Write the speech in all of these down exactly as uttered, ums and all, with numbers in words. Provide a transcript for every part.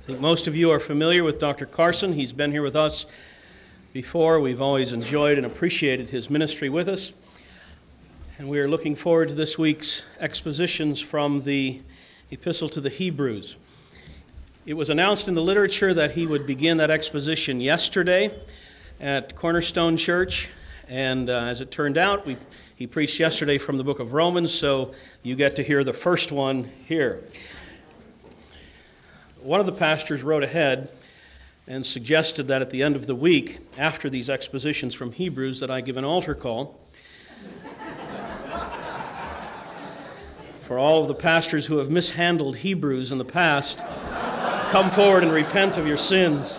I think most of you are familiar with Doctor Carson. He's been here with us before. We've always enjoyed and appreciated his ministry with us. And we are looking forward to this week's expositions from the Epistle to the Hebrews. It was announced in the literature that he would begin that exposition yesterday at Cornerstone Church. And uh, as it turned out, we, he preached yesterday from the book of Romans, so you get to hear the first one here. One of the pastors wrote ahead and suggested that at the end of the week, after these expositions from Hebrews, that I give an altar call for all of the pastors who have mishandled Hebrews in the past. Come forward and repent of your sins.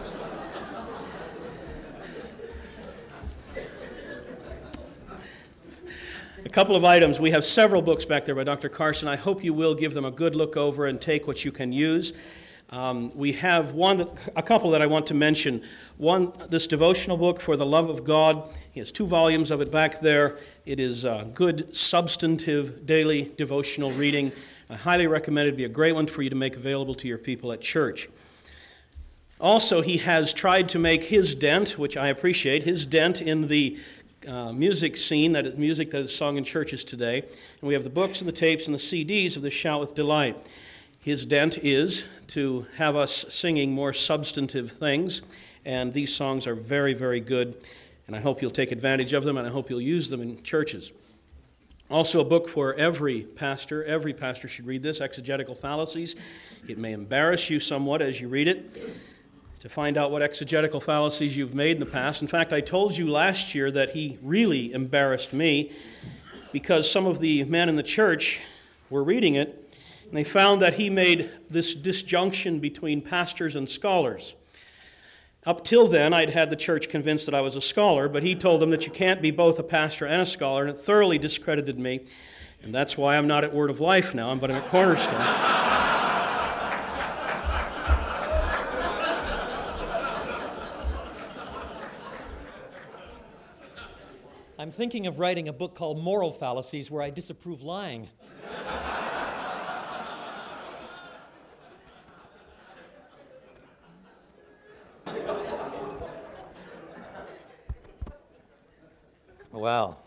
A couple of items. We have several books back there by Doctor Carson. I hope you will give them a good look over and take what you can use. Um, we have one, that, a couple that I want to mention. One, this devotional book, For the Love of God. He has two volumes of it back there. It is a good, substantive, daily devotional reading. I highly recommend it. It'd be a great one for you to make available to your people at church. Also, he has tried to make his dent, which I appreciate, his dent in the Uh, music scene, that is music that is sung in churches today. And we have the books and the tapes and the C Ds of the Shout with Delight. His dent is to have us singing more substantive things, and these songs are very, very good, and I hope you'll take advantage of them, and I hope you'll use them in churches. Also a book for every pastor. Every pastor should read this, Exegetical Fallacies. It may embarrass you somewhat as you read it, to find out what exegetical fallacies you've made in the past. In fact, I told you last year that he really embarrassed me because some of the men in the church were reading it, and they found that he made this disjunction between pastors and scholars. Up till then, I'd had the church convinced that I was a scholar, but he told them that you can't be both a pastor and a scholar, and it thoroughly discredited me, and that's why I'm not at Word of Life now, but I'm at Cornerstone. I'm thinking of writing a book called Moral Fallacies, where I disapprove lying. Well,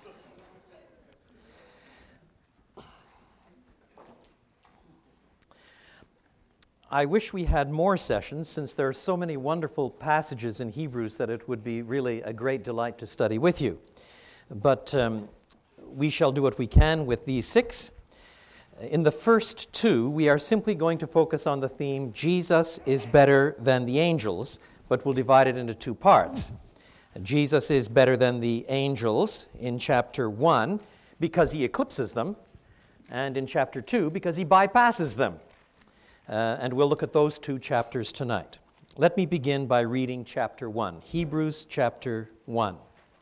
I wish we had more sessions, since there are so many wonderful passages in Hebrews that it would be really a great delight to study with you. But um, we shall do what we can with these six. In the first two, we are simply going to focus on the theme, Jesus is better than the angels, but we'll divide it into two parts. Jesus is better than the angels in chapter one because he eclipses them, and in chapter two because he bypasses them. Uh, and we'll look at those two chapters tonight. Let me begin by reading chapter one, Hebrews chapter one.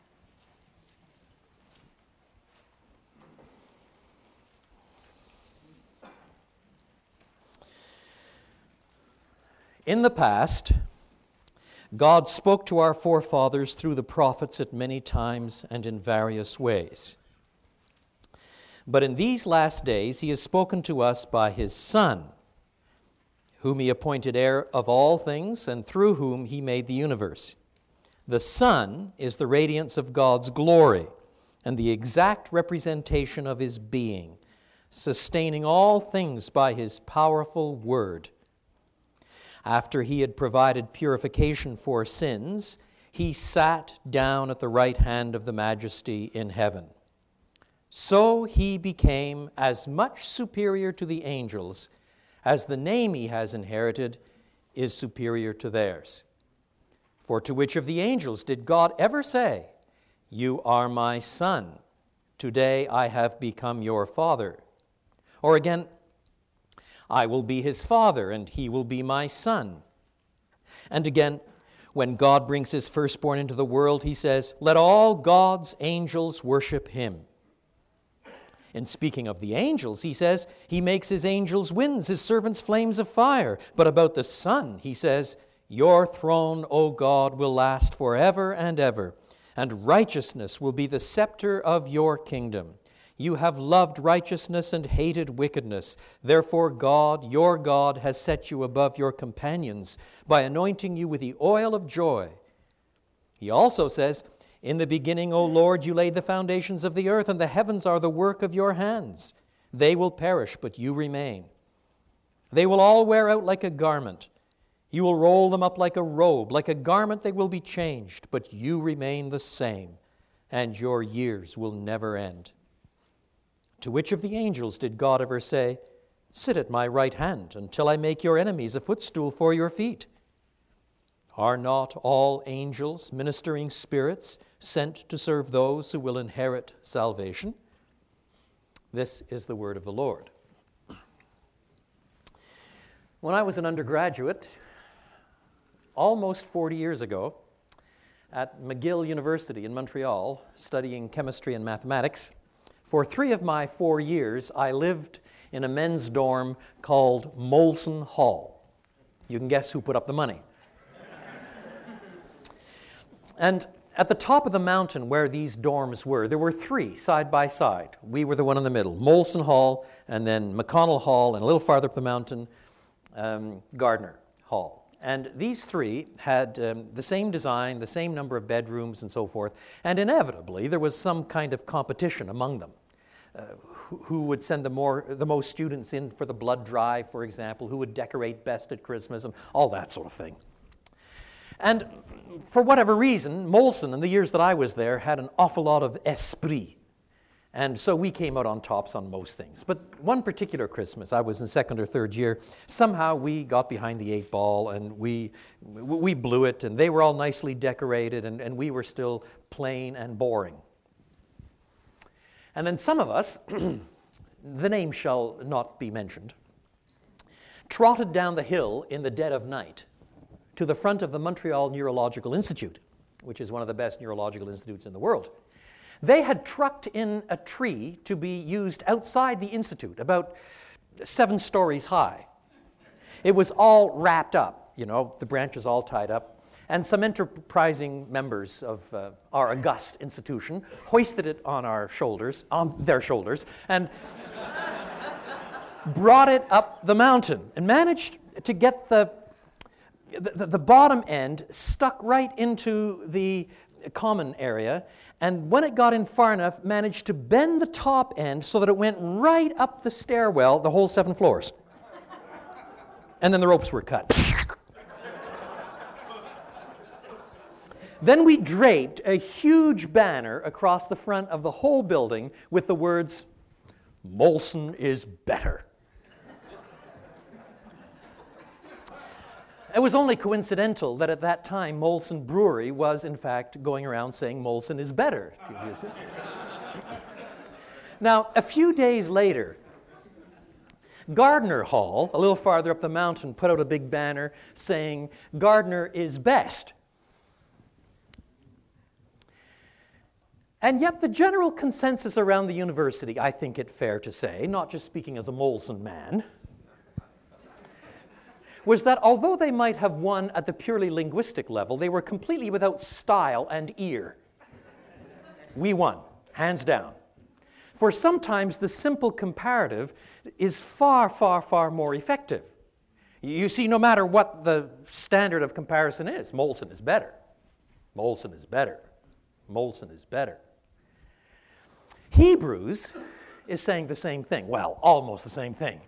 In the past, God spoke to our forefathers through the prophets at many times and in various ways. But in these last days, he has spoken to us by his Son, whom he appointed heir of all things, and through whom he made the universe. The Son is the radiance of God's glory and the exact representation of his being, sustaining all things by his powerful word. After he had provided purification for sins, he sat down at the right hand of the Majesty in heaven. So he became as much superior to the angels as the name he has inherited is superior to theirs. For to which of the angels did God ever say, "You are my son, today I have become your father"? Or again, "I will be his father, and he will be my son"? And again, when God brings his firstborn into the world, he says, "Let all God's angels worship him." In speaking of the angels, he says, "He makes his angels winds, his servants flames of fire." But about the Son, he says, "Your throne, O God, will last forever and ever, and righteousness will be the scepter of your kingdom. You have loved righteousness and hated wickedness. Therefore God, your God, has set you above your companions by anointing you with the oil of joy. He also says, in the beginning, O Lord, you laid the foundations of the earth, and the heavens are the work of your hands. They will perish, but you remain. They will all wear out like a garment. You will roll them up like a robe. Like a garment they will be changed, but you remain the same, and your years will never end. To which of the angels did God ever say, sit at my right hand until I make your enemies a footstool for your feet? Are not all angels ministering spirits sent to serve those who will inherit salvation? This is the word of the Lord. When I was an undergraduate, almost forty years ago, at McGill University in Montreal, studying chemistry and mathematics, for three of my four years, I lived in a men's dorm called Molson Hall. You can guess who put up the money. And at the top of the mountain where these dorms were, there were three side by side. We were the one in the middle, Molson Hall, and then McConnell Hall, and a little farther up the mountain, um, Gardner Hall. And these three had um, the same design, the same number of bedrooms and so forth, and inevitably there was some kind of competition among them. Uh, who, who would send the, more, the most students in for the blood drive, for example, who would decorate best at Christmas, and all that sort of thing. And for whatever reason, Molson, in the years that I was there, had an awful lot of esprit. And so we came out on tops on most things. But one particular Christmas, I was in second or third year, somehow we got behind the eight ball and we we blew it, and they were all nicely decorated, and, and we were still plain and boring. And then some of us, the name shall not be mentioned, trotted down the hill in the dead of night to the front of the Montreal Neurological Institute, which is one of the best neurological institutes in the world. They had trucked in a tree to be used outside the institute, about seven stories high. It was all wrapped up, you know, the branches all tied up, and some enterprising members of uh, our august institution hoisted it on our shoulders, on their shoulders, and brought it up the mountain, and managed to get the, the, the bottom end stuck right into the common area, and when it got in far enough, managed to bend the top end so that it went right up the stairwell, the whole seven floors. And then the ropes were cut. Then we draped a huge banner across the front of the whole building with the words, "Molson is better." It was only coincidental that at that time Molson Brewery was in fact going around saying Molson is better. Now, a few days later, Gardner Hall, a little farther up the mountain, put out a big banner saying Gardner is best. And yet the general consensus around the university, I think it fair to say, not just speaking as a Molson man, was that although they might have won at the purely linguistic level, they were completely without style and ear. We won, hands down. For sometimes the simple comparative is far, far, far more effective. You see, no matter what the standard of comparison is, Molson is better. Molson is better. Molson is better. Hebrews is saying the same thing. Well, almost the same thing.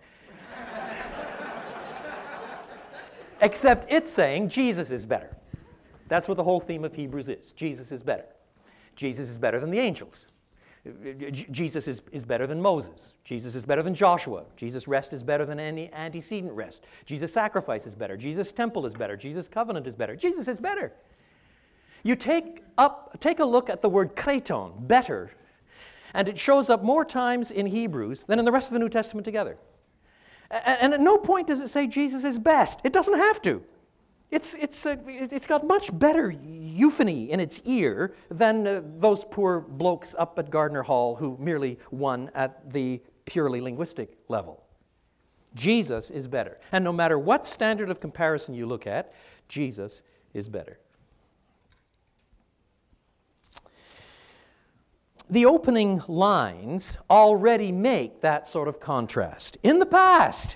Except it's saying Jesus is better. That's what the whole theme of Hebrews is. Jesus is better. Jesus is better than the angels. Jesus is, is better than Moses. Jesus is better than Joshua. Jesus' rest is better than any antecedent rest. Jesus' sacrifice is better. Jesus' temple is better. Jesus' covenant is better. Jesus is better. You take up, take a look at the word kraton, better, and it shows up more times in Hebrews than in the rest of the New Testament together. And at no point does it say Jesus is best. It doesn't have to. It's, it's, uh, it's got much better euphony in its ear than uh, those poor blokes up at Gardner Hall who merely won at the purely linguistic level. Jesus is better. And no matter what standard of comparison you look at, Jesus is better. the opening lines already make that sort of contrast. In the past,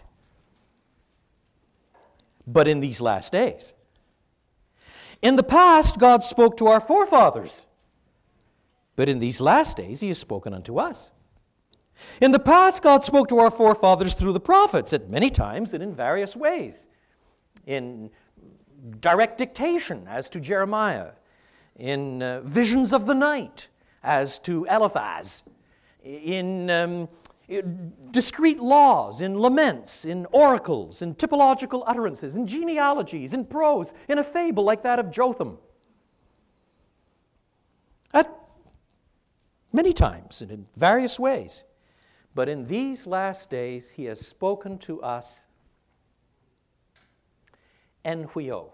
but in these last days. In the past, God spoke to our forefathers, but in these last days, he has spoken unto us. In the past, God spoke to our forefathers through the prophets at many times and in various ways. In direct dictation, as to Jeremiah. In uh, visions of the night, as to Eliphaz. In um, discrete laws, in laments, in oracles, in typological utterances, in genealogies, in prose, in a fable like that of Jotham. At many times and in various ways. But in these last days, he has spoken to us en huio.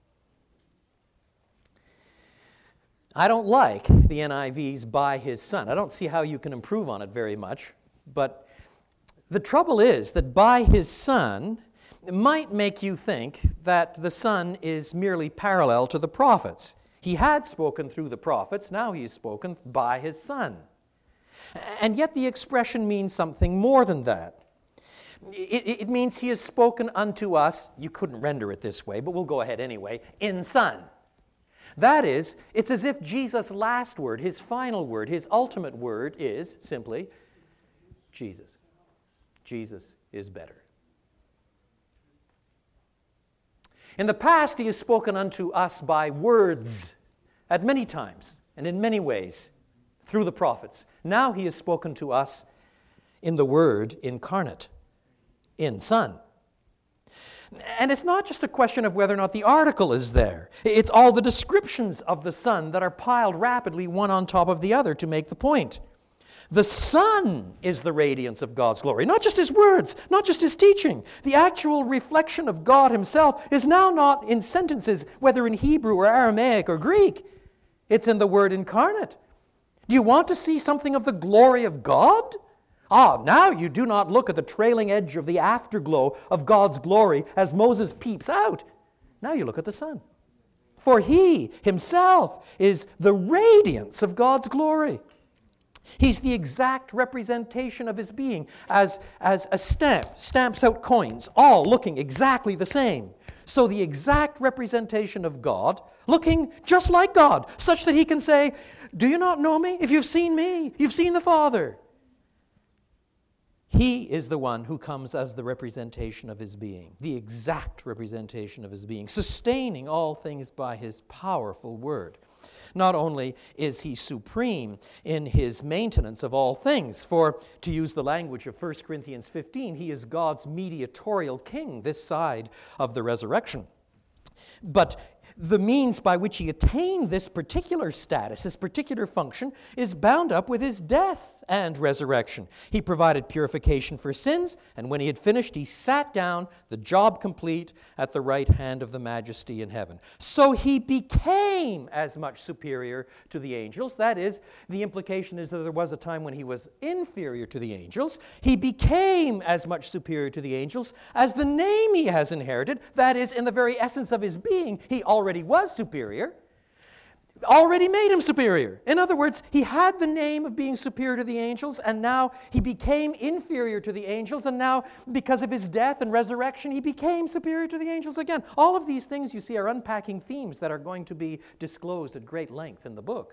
I don't like the N I V's by his Son. I don't see how you can improve on it very much. But the trouble is that by his Son might make you think that the Son is merely parallel to the prophets. He had spoken through the prophets, now he has spoken by his Son. And yet the expression means something more than that. It, it means he has spoken unto us, you couldn't render it this way, but we'll go ahead anyway, in Son. That is, it's as if Jesus' last word, his final word, his ultimate word is simply, Jesus. Jesus is better. In the past, he has spoken unto us by words at many times and in many ways through the prophets. Now he has spoken to us in the Word incarnate, in Son. And it's not just a question of whether or not the article is there. It's all the descriptions of the Son that are piled rapidly one on top of the other to make the point. The Son is the radiance of God's glory, not just his words, not just his teaching. The actual reflection of God himself is now not in sentences, whether in Hebrew or Aramaic or Greek. It's in the Word incarnate. Do you want to see something of the glory of God? Ah, now you do not look at the trailing edge of the afterglow of God's glory as Moses peeps out. Now you look at the Son. For he himself is the radiance of God's glory. He's the exact representation of his being, as, as a stamp stamps out coins, all looking exactly the same. So the exact representation of God, looking just like God, such that he can say, do you not know me? If you've seen me, you've seen the Father. He is the one who comes as the representation of his being, the exact representation of his being, sustaining all things by his powerful word. Not only is he supreme in his maintenance of all things, for to use the language of First Corinthians fifteen, he is God's mediatorial king this side of the resurrection. But the means by which he attained this particular status, this particular function, is bound up with his death and resurrection. He provided purification for sins, and when he had finished, he sat down, the job complete, at the right hand of the Majesty in heaven. So he became as much superior to the angels. That is, the implication is that there was a time when he was inferior to the angels. He became as much superior to the angels as the name he has inherited. That is, in the very essence of his being, he already was superior. Already made him superior. In other words, he had the name of being superior to the angels, and now he became inferior to the angels, and now, because of his death and resurrection, he became superior to the angels again. All of these things, you see, are unpacking themes that are going to be disclosed at great length in the book.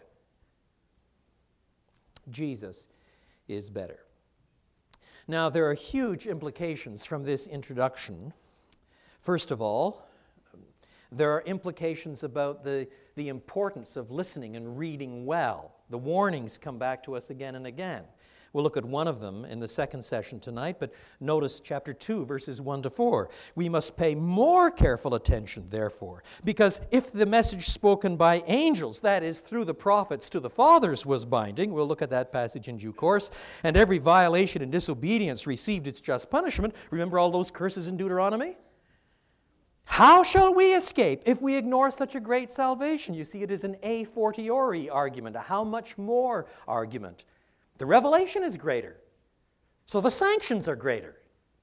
Jesus is better. Now, there are huge implications from this introduction. First of all, there are implications about the, the importance of listening and reading well. The warnings come back to us again and again. We'll look at one of them in the second session tonight, but notice chapter two, verses one to four. We must pay more careful attention, therefore, because if the message spoken by angels, that is, through the prophets to the fathers, was binding, we'll look at that passage in due course, and every violation and disobedience received its just punishment. Remember all those curses in Deuteronomy? How shall we escape if we ignore such a great salvation? You see, it is an a fortiori argument, a how much more argument. The revelation is greater, so the sanctions are greater.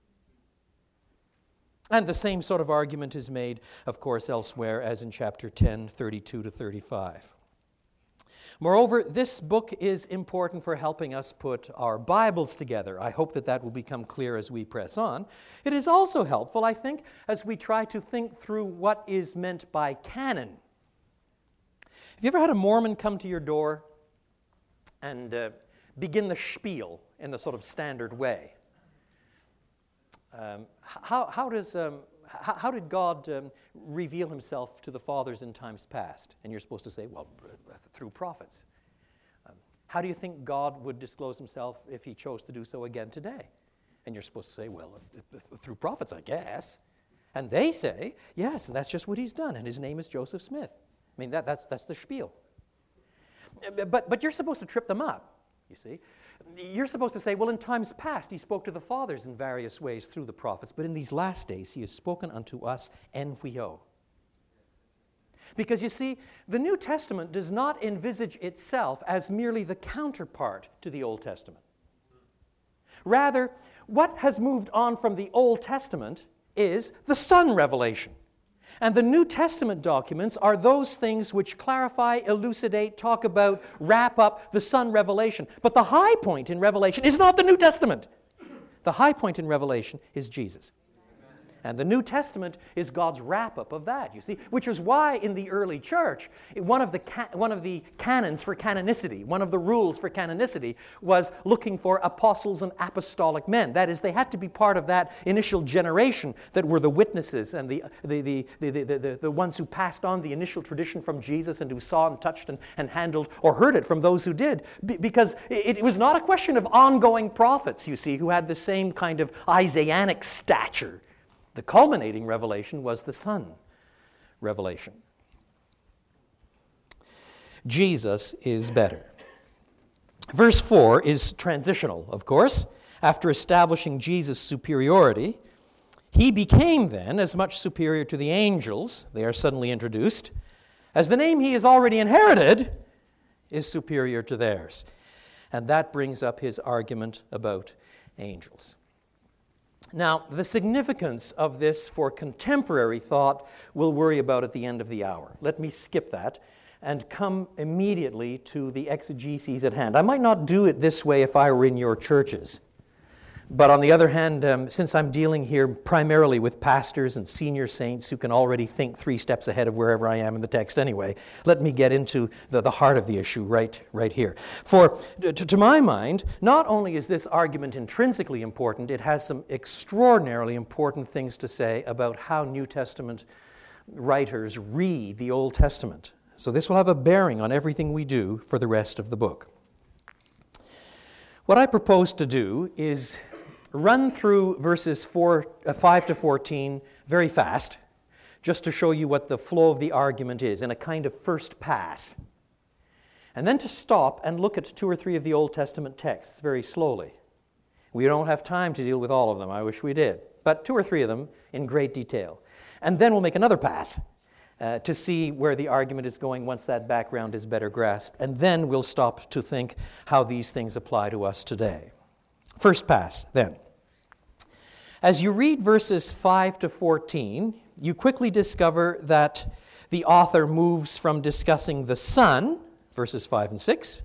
And the same sort of argument is made, of course, elsewhere, as in chapter ten, thirty-two to thirty-five. Moreover, this book is important for helping us put our Bibles together. I hope that that will become clear as we press on. It is also helpful, I think, as we try to think through what is meant by canon. Have you ever had a Mormon come to your door and uh, begin the spiel in the sort of standard way? Um, how, how does... Um, How, how did God um, reveal himself to the fathers in times past? And you're supposed to say, well, through prophets. Um, how do you think God would disclose himself if he chose to do so again today? And you're supposed to say, well, through prophets, I guess. And they say, yes, and that's just what he's done. And his name is Joseph Smith. I mean, that, that's, that's the spiel. But, but you're supposed to trip them up, you see. You're supposed to say, well, in times past he spoke to the fathers in various ways through the prophets, but in these last days he has spoken unto us en huio. Because you see, the New Testament does not envisage itself as merely the counterpart to the Old Testament. Rather, what has moved on from the Old Testament is the Son revelation. And the New Testament documents are those things which clarify, elucidate, talk about, wrap up the Son revelation. But the high point in Revelation is not the New Testament. The high point in Revelation is Jesus. And the New Testament is God's wrap-up of that, you see, which is why in the early church, one of the ca- one of the canons for canonicity, one of the rules for canonicity was looking for apostles and apostolic men. That is, they had to be part of that initial generation that were the witnesses and the the the the, the, the, the ones who passed on the initial tradition from Jesus and who saw and touched and, and handled or heard it from those who did. Be- because it, it was not a question of ongoing prophets, you see, who had the same kind of Isaianic stature. The culminating revelation was the Son revelation. Jesus is better. Verse four is transitional, of course. After establishing Jesus' superiority, he became then as much superior to the angels, they are suddenly introduced, as the name he has already inherited is superior to theirs. And that brings up his argument about angels. Now, the significance of this for contemporary thought we'll worry about at the end of the hour. Let me skip that and come immediately to the exegeses at hand. I might not do it this way if I were in your churches. But on the other hand, um, since I'm dealing here primarily with pastors and senior saints who can already think three steps ahead of wherever I am in the text anyway, let me get into the, the heart of the issue right, right here. For to, to my mind, not only is this argument intrinsically important, it has some extraordinarily important things to say about how New Testament writers read the Old Testament. So this will have a bearing on everything we do for the rest of the book. What I propose to do is run through verses four, uh, five to fourteen very fast, just to show you what the flow of the argument is in a kind of first pass. And then to stop and look at two or three of the Old Testament texts very slowly. We don't have time to deal with all of them. I wish we did. But two or three of them in great detail. And then we'll make another pass uh, to see where the argument is going once that background is better grasped. And then we'll stop to think how these things apply to us today. First pass, then. As you read verses five to fourteen, you quickly discover that the author moves from discussing the Son, verses five and six,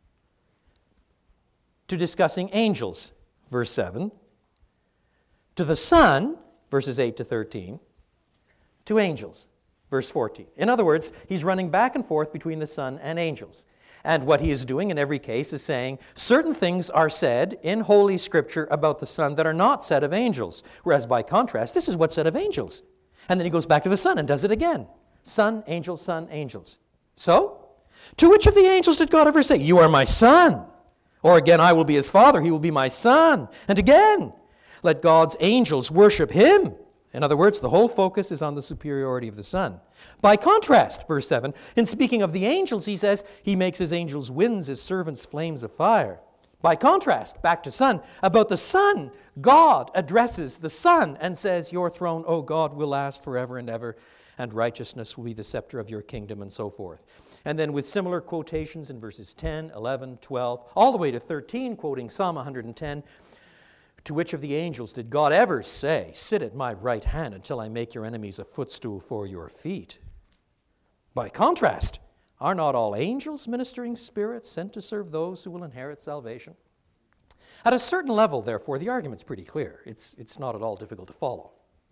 to discussing angels, verse seven, to the Son, verses eight to thirteen, to angels, verse fourteen. In other words, he's running back and forth between the Son and angels. And what he is doing in every case is saying certain things are said in Holy Scripture about the Son that are not said of angels. Whereas by contrast, this is what's said of angels. And then he goes back to the Son and does it again. Son, angels, Son, angels. So, to which of the angels did God ever say, "You are my Son"? Or again, "I will be his Father, he will be my Son"? And again, "Let God's angels worship him." In other words, the whole focus is on the superiority of the Son. By contrast, verse seven, in speaking of the angels, he says, "He makes his angels winds, his servants flames of fire." By contrast, back to Son, about the Son, God addresses the Son and says, "Your throne, O God, will last forever and ever, and righteousness will be the scepter of your kingdom," and so forth. And then with similar quotations in verses ten, eleven, twelve, all the way to thirteen, quoting Psalm one hundred ten, "To which of the angels did God ever say, 'Sit at my right hand until I make your enemies a footstool for your feet'?" By contrast, Are not all angels ministering spirits sent to serve those who will inherit salvation? At a certain level, therefore, the argument's pretty clear. It's, it's not at all difficult to follow.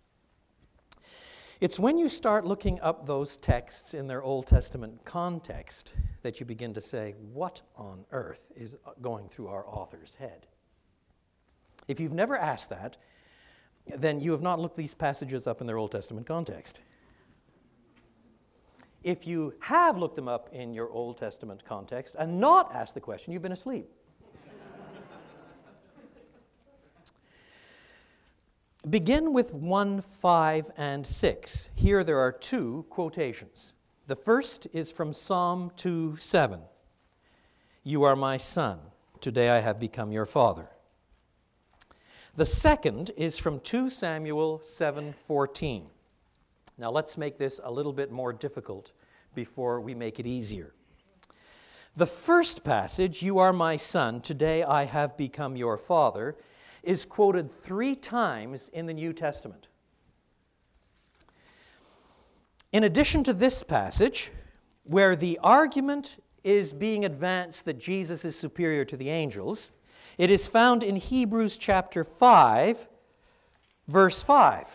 It's when you start looking up those texts in their Old Testament context that you begin to say, what on earth is going through our author's head? If you've never asked that, then you have not looked these passages up in their Old Testament context. If you have looked them up in your Old Testament context and not asked the question, you've been asleep. Begin with one, five, and six. Here there are two quotations. The first is from Psalm two, seven. You are my son. Today I have become your father. The second is from two Samuel seven, fourteen. Now let's make this a little bit more difficult before we make it easier. The first passage, you are my son, today I have become your father, is quoted three times in the New Testament. In addition to this passage, where the argument is being advanced that Jesus is superior to the angels, it is found in Hebrews chapter five, verse five.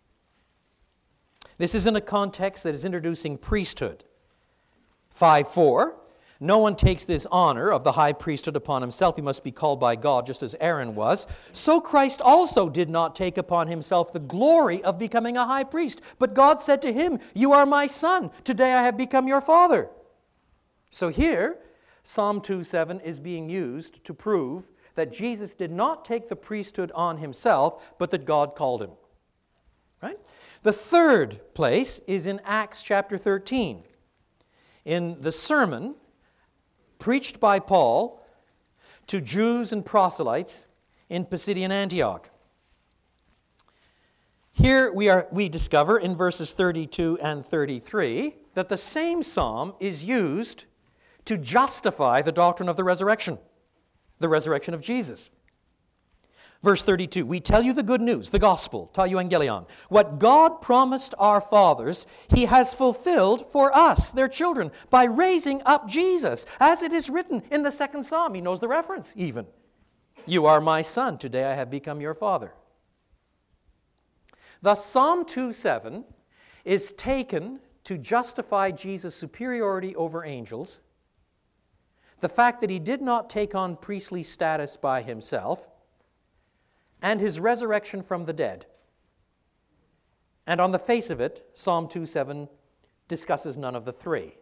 This is in a context that is introducing priesthood. five four. No one takes this honor of the high priesthood upon himself. He must be called by God, just as Aaron was. So Christ also did not take upon himself the glory of becoming a high priest. But God said to him, you are my son. Today I have become your father. So here, Psalm two seven is being used to prove that Jesus did not take the priesthood on himself, but that God called him. Right? The third place is in Acts chapter thirteen. In the sermon preached by Paul to Jews and proselytes in Pisidian Antioch. Here we are we discover in verses thirty-two and thirty-three that the same psalm is used to justify the doctrine of the resurrection, the resurrection of Jesus. Verse thirty-two, we tell you the good news, the gospel, ta euangelion. What God promised our fathers, he has fulfilled for us, their children, by raising up Jesus, as it is written in the second psalm. He knows the reference even. You are my son, today I have become your father. Thus, Psalm two seven is taken to justify Jesus' superiority over angels, the fact that he did not take on priestly status by himself, and his resurrection from the dead. And on the face of it, Psalm two seven discusses none of the three.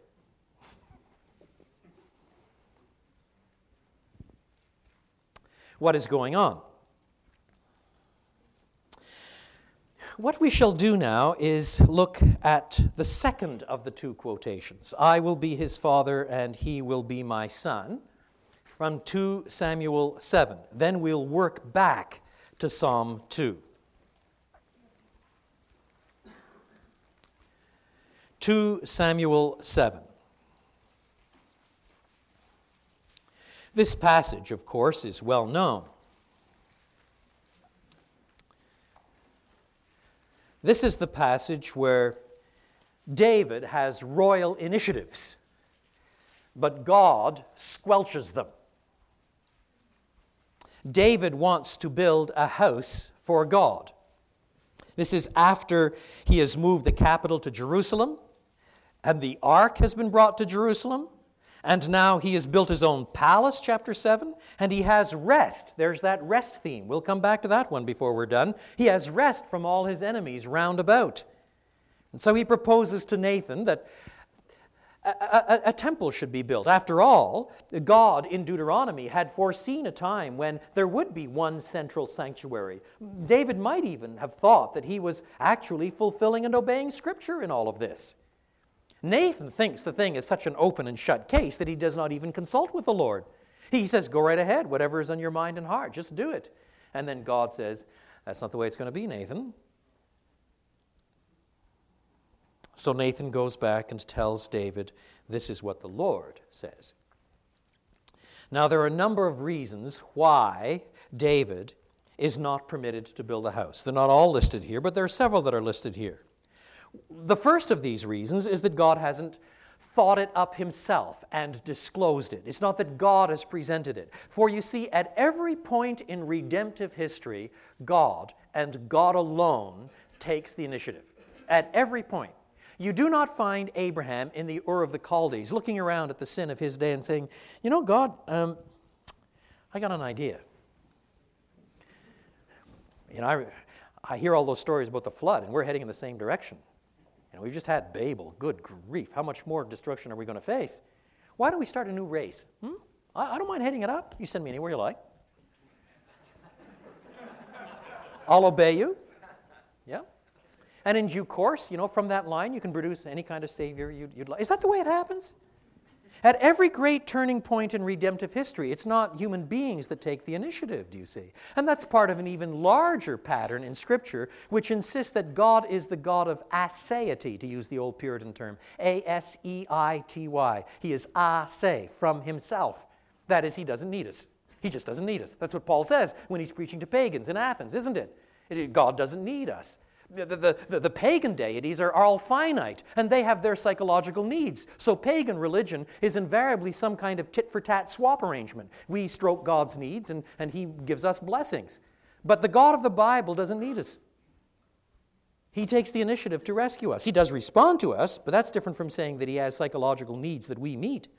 What is going on? What we shall do now is look at the second of the two quotations. I will be his father and he will be my son, from two Samuel seven. Then we'll work back to Psalm two. two Samuel seven. This passage, of course, is well known. This is the passage where David has royal initiatives, but God squelches them. David wants to build a house for God. This is after he has moved the capital to Jerusalem, and the ark has been brought to Jerusalem, and now he has built his own palace, chapter seven, and he has rest. There's that rest theme. We'll come back to that one before we're done. He has rest from all his enemies round about. And so he proposes to Nathan that A, a, a temple should be built. After all, God in Deuteronomy had foreseen a time when there would be one central sanctuary. David might even have thought that he was actually fulfilling and obeying Scripture in all of this. Nathan thinks the thing is such an open and shut case that he does not even consult with the Lord. He says, go right ahead, whatever is on your mind and heart, just do it. And then God says, that's not the way it's going to be, Nathan. So Nathan goes back and tells David, this is what the Lord says. Now, there are a number of reasons why David is not permitted to build a house. They're not all listed here, but there are several that are listed here. The first of these reasons is that God hasn't thought it up himself and disclosed it. It's not that God has presented it. For you see, at every point in redemptive history, God, and God alone, takes the initiative. At every point. You do not find Abraham in the Ur of the Chaldees looking around at the sin of his day and saying, you know, God, um, I got an idea. You know, I, I hear all those stories about the flood, and we're heading in the same direction. And we've just had Babel. Good grief. How much more destruction are we going to face? Why don't we start a new race? Hmm? I, I don't mind heading it up. You send me anywhere you like. I'll obey you. Yeah. And in due course, you know, from that line, you can produce any kind of Savior you'd, you'd like. Is that the way it happens? At every great turning point in redemptive history, it's not human beings that take the initiative, do you see? And that's part of an even larger pattern in Scripture, which insists that God is the God of aseity, to use the old Puritan term, A S E I T Y. He is ase, from himself. That is, he doesn't need us. He just doesn't need us. That's what Paul says when he's preaching to pagans in Athens, isn't it? it God doesn't need us. The, the, the, the pagan deities are, are all finite, and they have their psychological needs. So pagan religion is invariably some kind of tit-for-tat swap arrangement. We stroke God's needs, and, and he gives us blessings. But the God of the Bible doesn't need us. He takes the initiative to rescue us. He does respond to us, but that's different from saying that he has psychological needs that we meet.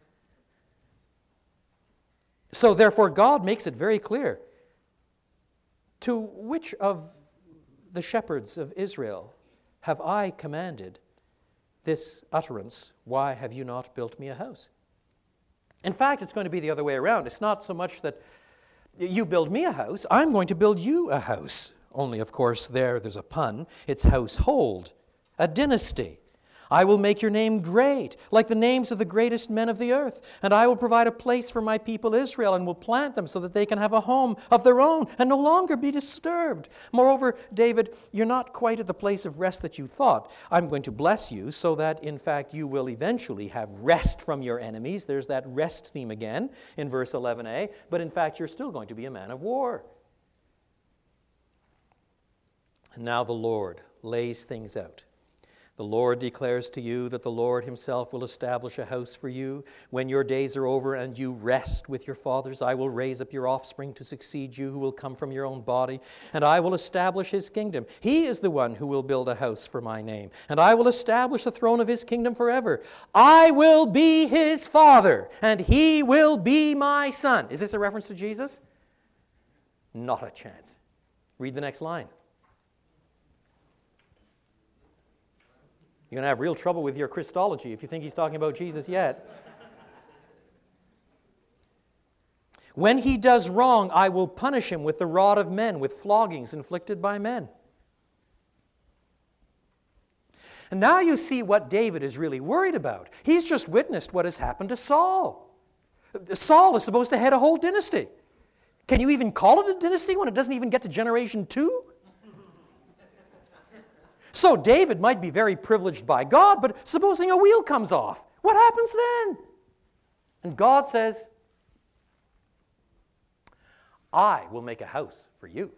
So therefore, God makes it very clear to which of the shepherds of Israel have I commanded this utterance, why have you not built me a house? In fact, it's going to be the other way around. It's not so much that you build me a house, I'm going to build you a house. Only, of course, there, there's a pun. It's household, a dynasty. I will make your name great, like the names of the greatest men of the earth. And I will provide a place for my people Israel and will plant them so that they can have a home of their own and no longer be disturbed. Moreover, David, you're not quite at the place of rest that you thought. I'm going to bless you so that, in fact, you will eventually have rest from your enemies. There's that rest theme again in verse eleven a. But in fact, you're still going to be a man of war. And now the Lord lays things out. The Lord declares to you that the Lord himself will establish a house for you. When your days are over and you rest with your fathers, I will raise up your offspring to succeed you, who will come from your own body, and I will establish his kingdom. He is the one who will build a house for my name, and I will establish the throne of his kingdom forever. I will be his father, and he will be my son. Is this a reference to Jesus? Not a chance. Read the next line. You're going to have real trouble with your Christology if you think he's talking about Jesus yet. When he does wrong, I will punish him with the rod of men, with floggings inflicted by men. And now you see what David is really worried about. He's just witnessed what has happened to Saul. Saul is supposed to head a whole dynasty. Can you even call it a dynasty when it doesn't even get to generation two? So David might be very privileged by God, but supposing a wheel comes off, what happens then? And God says, I will make a house for you.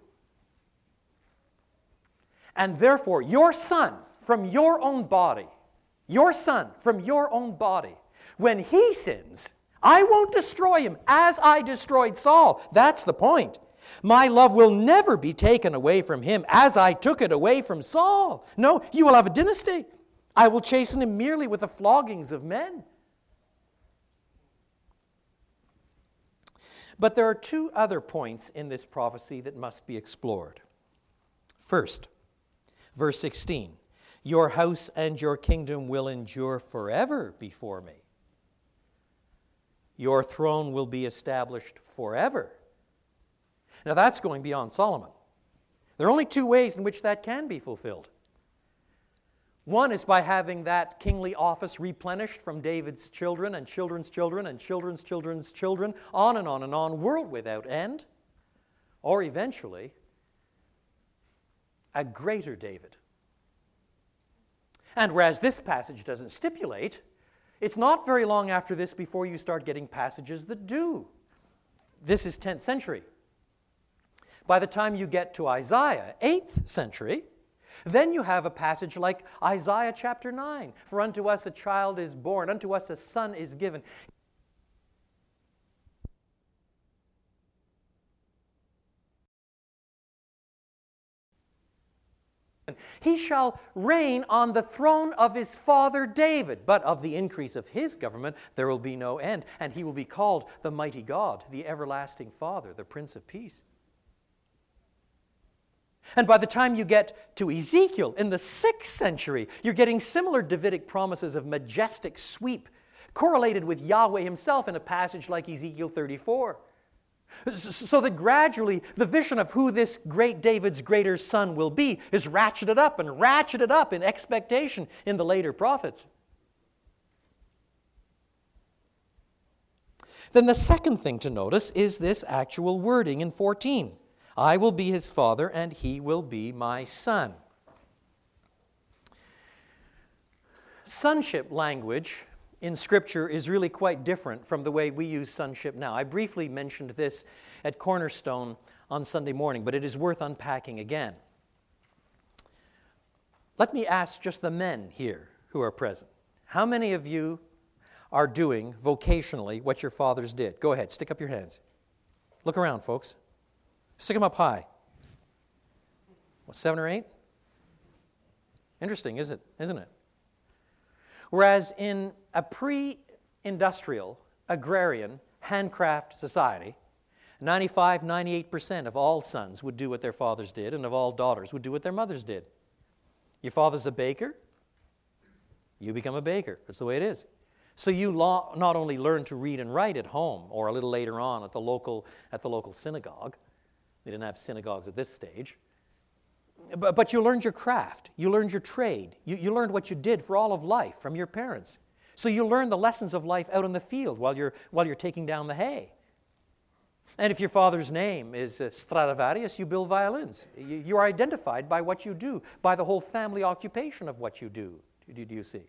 And therefore, your son from your own body, your son from your own body, when he sins, I won't destroy him as I destroyed Saul. That's the point. My love will never be taken away from him as I took it away from Saul. No, you will have a dynasty. I will chasten him merely with the floggings of men. But there are two other points in this prophecy that must be explored. First, verse sixteen, your house and your kingdom will endure forever before me. Your throne will be established forever. Now that's going beyond Solomon. There are only two ways in which that can be fulfilled. One is by having that kingly office replenished from David's children and children's children and children's children's children, on and on and on, world without end. Or eventually, a greater David. And whereas this passage doesn't stipulate, it's not very long after this before you start getting passages that do. This is tenth century. By the time you get to Isaiah, eighth century, Then you have a passage like Isaiah chapter nine. For unto us a child is born, unto us a son is given. He shall reign on the throne of his father David, but of the increase of his government there will be no end, and he will be called the mighty God, the everlasting Father, the Prince of Peace. And by the time you get to Ezekiel in the sixth century, you're getting similar Davidic promises of majestic sweep, correlated with Yahweh himself in a passage like Ezekiel thirty-four. So that gradually the vision of who this great David's greater son will be is ratcheted up and ratcheted up in expectation in the later prophets. Then the second thing to notice is this actual wording in fourteen. I will be his father and he will be my son. Sonship language in Scripture is really quite different from the way we use sonship now. I briefly mentioned this at Cornerstone on Sunday morning, but it is worth unpacking again. Let me ask just the men here who are present. How many of you are doing vocationally what your fathers did? Go ahead, stick up your hands. Look around, folks. Stick them up high. What, seven or eight? Interesting, is it? Isn't it? Whereas in a pre-industrial, agrarian, handcraft society, ninety-five, ninety-eight percent of all sons would do what their fathers did, and of all daughters would do what their mothers did. Your father's a baker, you become a baker. That's the way it is. So you lo- not only learn to read and write at home, or a little later on at the local, at the local synagogue. They didn't have synagogues at this stage. But, but you learned your craft. You learned your trade. You, you learned what you did for all of life from your parents. So you learn the lessons of life out in the field while you're, while you're taking down the hay. And if your father's name is uh, Stradivarius, you build violins. You, you are identified by what you do, by the whole family occupation of what you do. Do, do you see?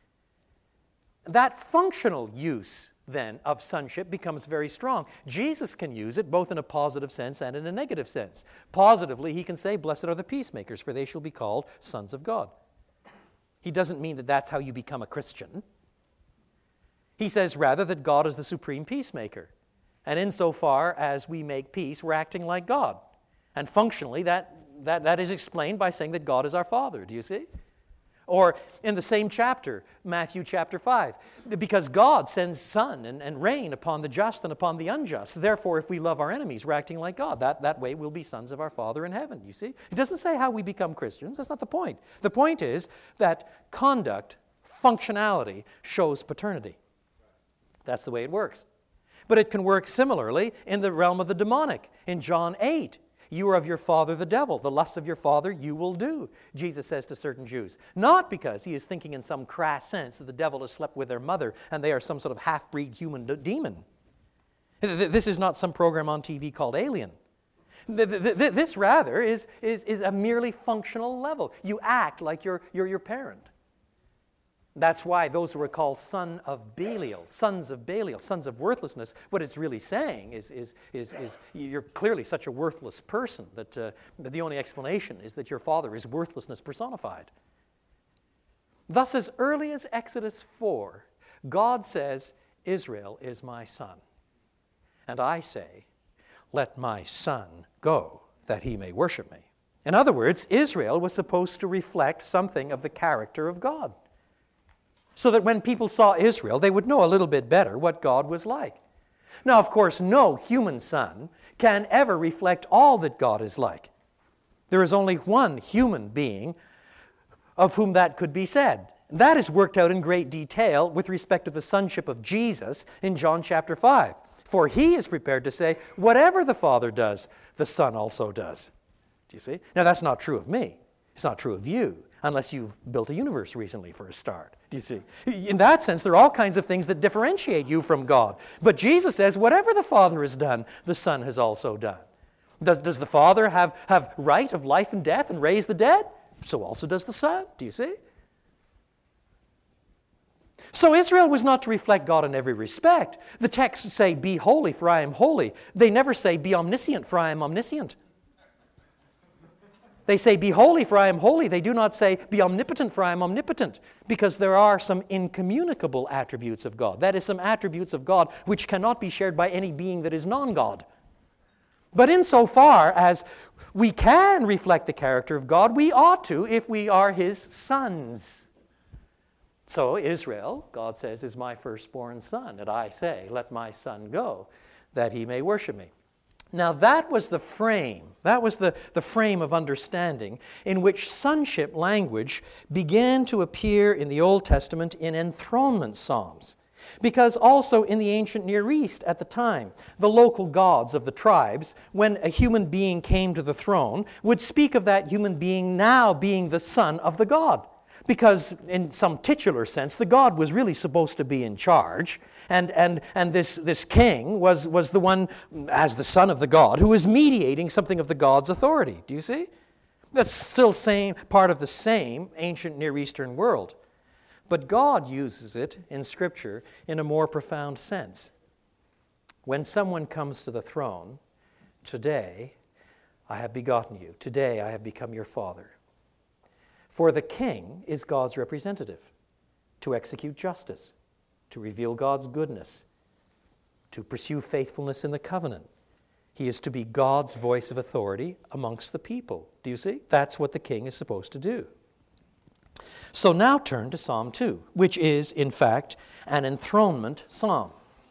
That functional use, then, of sonship becomes very strong. Jesus can use it both in a positive sense and in a negative sense. Positively, he can say, blessed are the peacemakers, for they shall be called sons of God. He doesn't mean that that's how you become a Christian. He says, rather, that God is the supreme peacemaker. And insofar as we make peace, we're acting like God. And functionally, that, that, that is explained by saying that God is our Father. Do you see? Or in the same chapter, Matthew chapter five, because God sends sun and, and rain upon the just and upon the unjust. Therefore, if we love our enemies, we're acting like God. That, that way we'll be sons of our Father in heaven, you see? It doesn't say how we become Christians. That's not the point. The point is that conduct, functionality, shows paternity. That's the way it works. But it can work similarly in the realm of the demonic. In John eight, you are of your father the devil. The lust of your father you will do, Jesus says to certain Jews. Not because he is thinking in some crass sense that the devil has slept with their mother and they are some sort of half-breed human d- demon. This is not some program on T V called Alien. This rather is, is, is a merely functional level. You act like you're, you're your parent. That's why those who are called son of Belial, sons of Belial, sons of worthlessness, what it's really saying is, is, is, is you're clearly such a worthless person that, uh, that the only explanation is that your father is worthlessness personified. Thus, as early as Exodus four, God says, Israel is my son. And I say, let my son go, that he may worship me. In other words, Israel was supposed to reflect something of the character of God, so that when people saw Israel, they would know a little bit better what God was like. Now, of course, no human son can ever reflect all that God is like. There is only one human being of whom that could be said. That is worked out in great detail with respect to the sonship of Jesus in John chapter five. For he is prepared to say, whatever the Father does, the Son also does. Do you see? Now, that's not true of me. It's not true of you, unless you've built a universe recently for a start. Do you see? In that sense, there are all kinds of things that differentiate you from God. But Jesus says, whatever the Father has done, the Son has also done. Does, does the Father have, have right of life and death and raise the dead? So also does the Son. Do you see? So Israel was not to reflect God in every respect. The texts say, be holy, for I am holy. They never say, be omniscient, for I am omniscient. They say, be holy, for I am holy. They do not say, be omnipotent, for I am omnipotent, because there are some incommunicable attributes of God. That is, some attributes of God which cannot be shared by any being that is non-God. But insofar as we can reflect the character of God, we ought to if we are His sons. So Israel, God says, is my firstborn son, and I say, let my son go, that he may worship me. Now that was the frame, that was the, the frame of understanding in which sonship language began to appear in the Old Testament in enthronement psalms. Because also in the ancient Near East at the time, the local gods of the tribes, when a human being came to the throne, would speak of that human being now being the son of the god. Because in some titular sense, the god was really supposed to be in charge. And, and, and this, this king was, was the one, as the son of the god, who was mediating something of the god's authority. Do you see? That's still same, part of the same ancient Near Eastern world. But God uses it in Scripture in a more profound sense. When someone comes to the throne, today I have begotten you. Today I have become your father. For the king is God's representative to execute justice, to reveal God's goodness, to pursue faithfulness in the covenant. He is to be God's voice of authority amongst the people. Do you see? That's what the king is supposed to do. So now turn to Psalm two, which is, in fact, an enthronement psalm.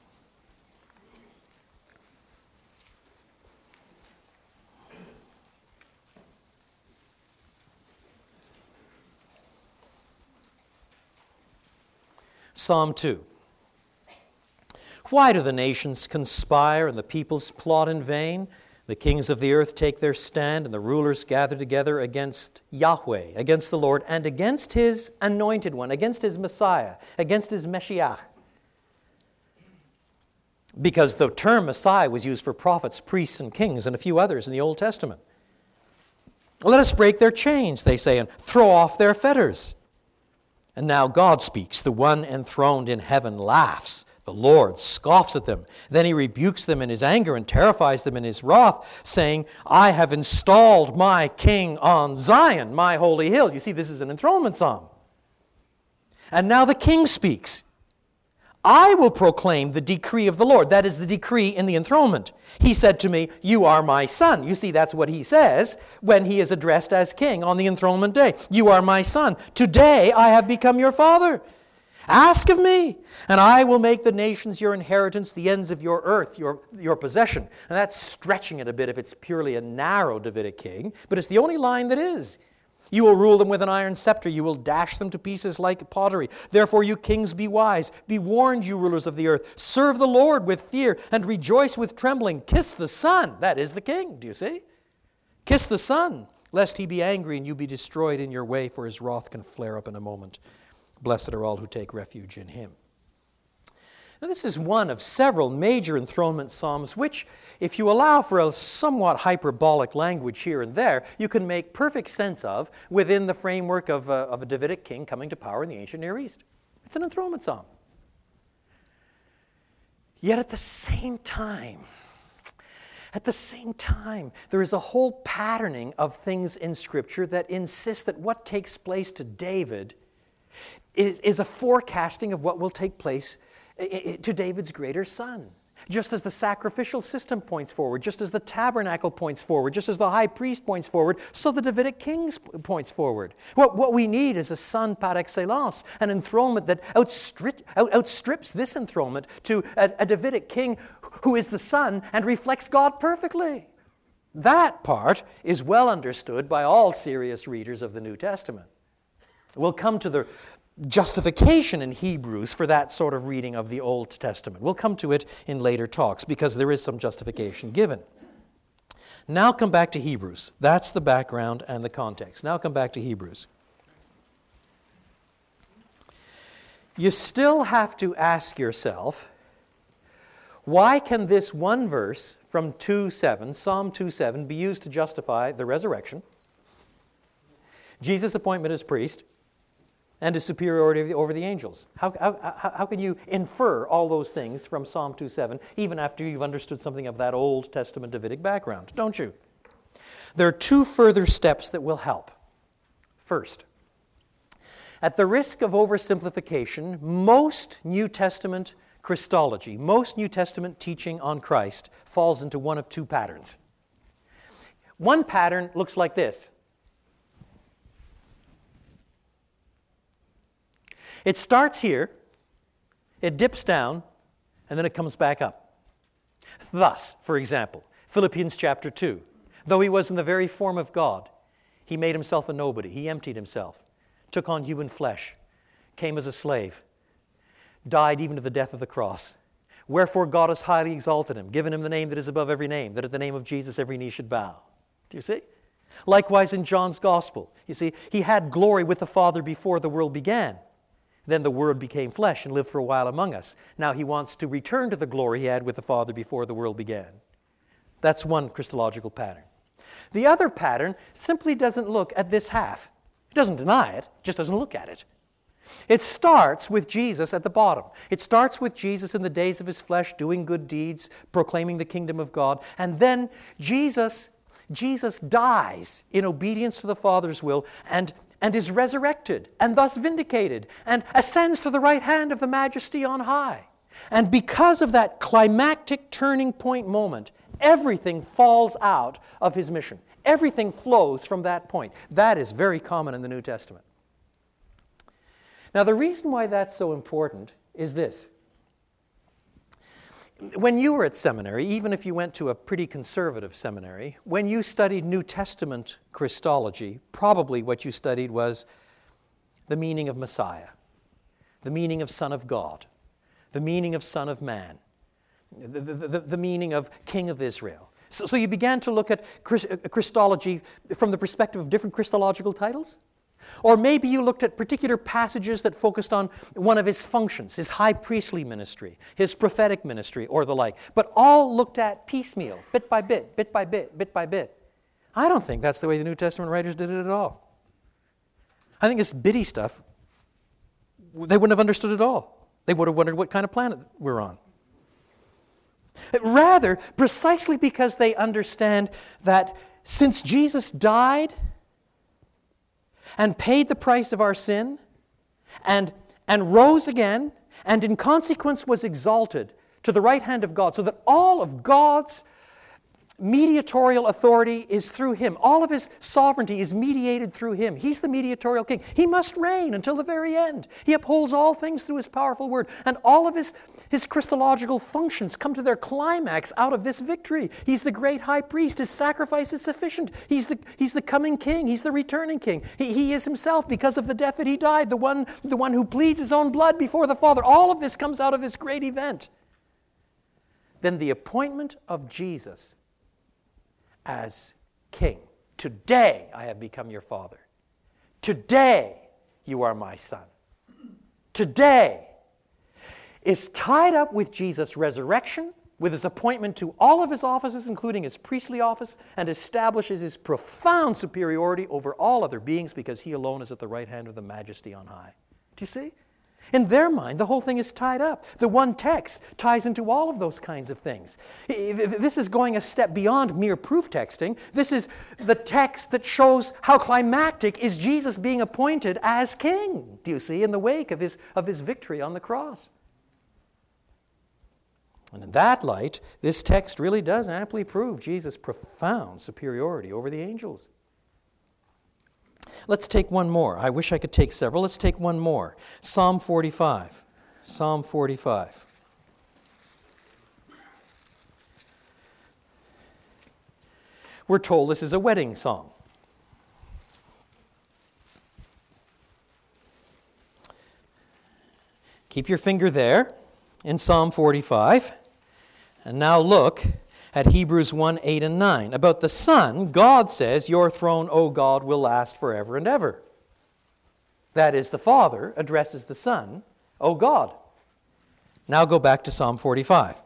Psalm two. Why do the nations conspire and the peoples plot in vain? The kings of the earth take their stand, and the rulers gather together against Yahweh, against the Lord, and against His anointed one, against His Messiah, against His Meshiach. Because the term Messiah was used for prophets, priests, and kings, and a few others in the Old Testament. Let us break their chains, they say, and throw off their fetters. And now God speaks. The one enthroned in heaven laughs. The Lord scoffs at them. Then He rebukes them in His anger and terrifies them in His wrath, saying, I have installed my king on Zion, my holy hill. You see, this is an enthronement psalm. And now the king speaks. I will proclaim the decree of the Lord. That is the decree in the enthronement. He said to me, you are my son. You see, that's what he says when he is addressed as king on the enthronement day. You are my son. Today I have become your father. Ask of me, and I will make the nations your inheritance, the ends of your earth your, your possession. And that's stretching it a bit if it's purely a narrow Davidic king, but it's the only line that is. You will rule them with an iron scepter. You will dash them to pieces like pottery. Therefore, you kings, be wise. Be warned, you rulers of the earth. Serve the Lord with fear and rejoice with trembling. Kiss the Son. That is the king. Do you see? Kiss the Son, lest he be angry and you be destroyed in your way, for his wrath can flare up in a moment. Blessed are all who take refuge in him. Now, this is one of several major enthronement psalms which, if you allow for a somewhat hyperbolic language here and there, you can make perfect sense of within the framework of a, of a Davidic king coming to power in the ancient Near East. It's an enthronement psalm. Yet at the same time, At the same time, there is a whole patterning of things in Scripture that insist that what takes place to David is, is a forecasting of what will take place to David's greater son. Just as the sacrificial system points forward, just as the tabernacle points forward, just as the high priest points forward, so the Davidic king points forward. What, what we need is a son par excellence, an enthronement that outstrip, out, outstrips this enthronement to a, a Davidic king who is the son and reflects God perfectly. That part is well understood by all serious readers of the New Testament. We'll come to the justification in Hebrews for that sort of reading of the Old Testament. We'll come to it in later talks because there is some justification given. Now come back to Hebrews. That's the background and the context. Now come back to Hebrews. You still have to ask yourself, why can this one verse from two seven, Psalm two seven, be used to justify the resurrection, Jesus' appointment as priest, and his superiority over the angels? How, how, how can you infer all those things from Psalm two seven, even after you've understood something of that Old Testament Davidic background? Don't you? There are two further steps that will help. First, at the risk of oversimplification, most New Testament Christology, most New Testament teaching on Christ falls into one of two patterns. One pattern looks like this. It starts here, it dips down, and then it comes back up. Thus, for example, Philippians chapter two, though he was in the very form of God, he made himself a nobody. He emptied himself, took on human flesh, came as a slave, died even to the death of the cross. Wherefore God has highly exalted him, given him the name that is above every name, that at the name of Jesus every knee should bow. Do you see? Likewise in John's Gospel, you see, he had glory with the Father before the world began. Then the Word became flesh and lived for a while among us. Now he wants to return to the glory he had with the Father before the world began. That's one Christological pattern. The other pattern simply doesn't look at this half. It doesn't deny it, just doesn't look at it. It starts with Jesus at the bottom. It starts with Jesus in the days of his flesh, doing good deeds, proclaiming the kingdom of God. And then Jesus, Jesus dies in obedience to the Father's will and, and is resurrected and thus vindicated and ascends to the right hand of the Majesty on high. And because of that climactic turning point moment, everything falls out of his mission. Everything flows from that point. That is very common in the New Testament. Now, the reason why that's so important is this. When you were at seminary, even if you went to a pretty conservative seminary, when you studied New Testament Christology, probably what you studied was the meaning of Messiah, the meaning of Son of God, the meaning of Son of Man, the, the, the, the meaning of King of Israel. So, so you began to look at Christology from the perspective of different Christological titles. Or maybe you looked at particular passages that focused on one of his functions, his high priestly ministry, his prophetic ministry, or the like. But all looked at piecemeal, bit by bit, bit by bit, bit by bit. I don't think that's the way the New Testament writers did it at all. I think this bitty stuff, they wouldn't have understood at all. They would have wondered what kind of planet we're on. Rather, precisely because they understand that since Jesus died and paid the price of our sin, and, and rose again, and in consequence was exalted to the right hand of God, so that all of God's mediatorial authority is through him. All of his sovereignty is mediated through him. He's the mediatorial king. He must reign until the very end. He upholds all things through his powerful word. And all of his, his Christological functions come to their climax out of this victory. He's the great high priest. His sacrifice is sufficient. He's the, he's the coming king. He's the returning king. He, he is himself, because of the death that he died, the one, the one who pleads his own blood before the Father. All of this comes out of this great event. Then the appointment of Jesus as king. Today I have become your father. Today you are my son. Today is tied up with Jesus' resurrection, with his appointment to all of his offices, including his priestly office, and establishes his profound superiority over all other beings because he alone is at the right hand of the Majesty on high. Do you see? In their mind, the whole thing is tied up. The one text ties into all of those kinds of things. This is going a step beyond mere proof texting. This is the text that shows how climactic is Jesus being appointed as king, do you see, in the wake of his, of his victory on the cross. And in that light, this text really does amply prove Jesus' profound superiority over the angels. Let's take one more. I wish I could take several. Let's take one more. Psalm forty-five. Psalm forty-five. We're told this is a wedding song. Keep your finger there in Psalm forty-five. And now look at Hebrews one, eight, and nine. About the Son, God says, your throne, O God, will last forever and ever. That is, the Father addresses the Son, O God. Now go back to Psalm forty-five.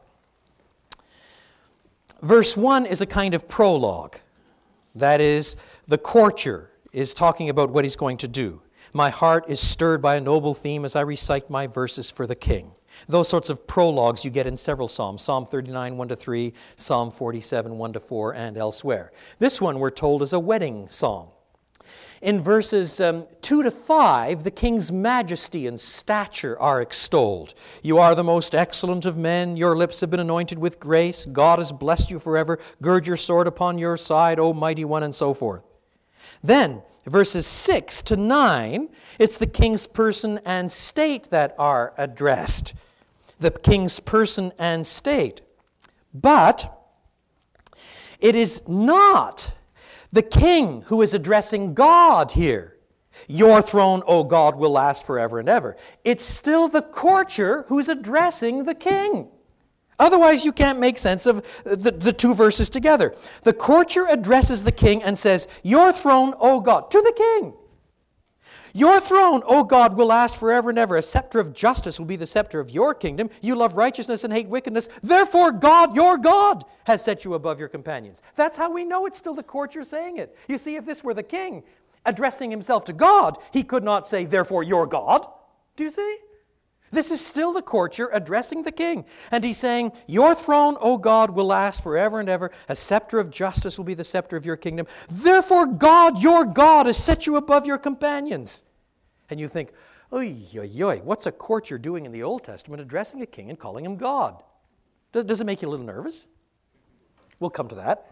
Verse one is a kind of prologue. That is, the courtier is talking about what he's going to do. My heart is stirred by a noble theme as I recite my verses for the king. Those sorts of prologues you get in several psalms. Psalm thirty-nine, one to three, Psalm forty-seven, one to four, and elsewhere. This one, we're told, is a wedding song. In verses um, two to five, the king's majesty and stature are extolled. You are the most excellent of men. Your lips have been anointed with grace. God has blessed you forever. Gird your sword upon your side, O mighty one, and so forth. Then, verses six to nine, it's the king's person and state that are addressed. The king's person and state. But it is not the king who is addressing God here. Your throne, O God, will last forever and ever. It's still the courtier who's addressing the king. Otherwise, you can't make sense of the, the two verses together. The courtier addresses the king and says, your throne, O God, to the king. Your throne, O God, will last forever and ever. A scepter of justice will be the scepter of your kingdom. You love righteousness and hate wickedness. Therefore, God, your God, has set you above your companions. That's how we know it's still the courtier saying it. You see, if this were the king addressing himself to God, he could not say, therefore, your God. Do you see? This is still the courtier addressing the king. And he's saying, your throne, O God, will last forever and ever. A scepter of justice will be the scepter of your kingdom. Therefore, God, your God, has set you above your companions. And you think, oy, oy, oy, what's a courtier doing in the Old Testament addressing a king and calling him God? Does, does it make you a little nervous? We'll come to that.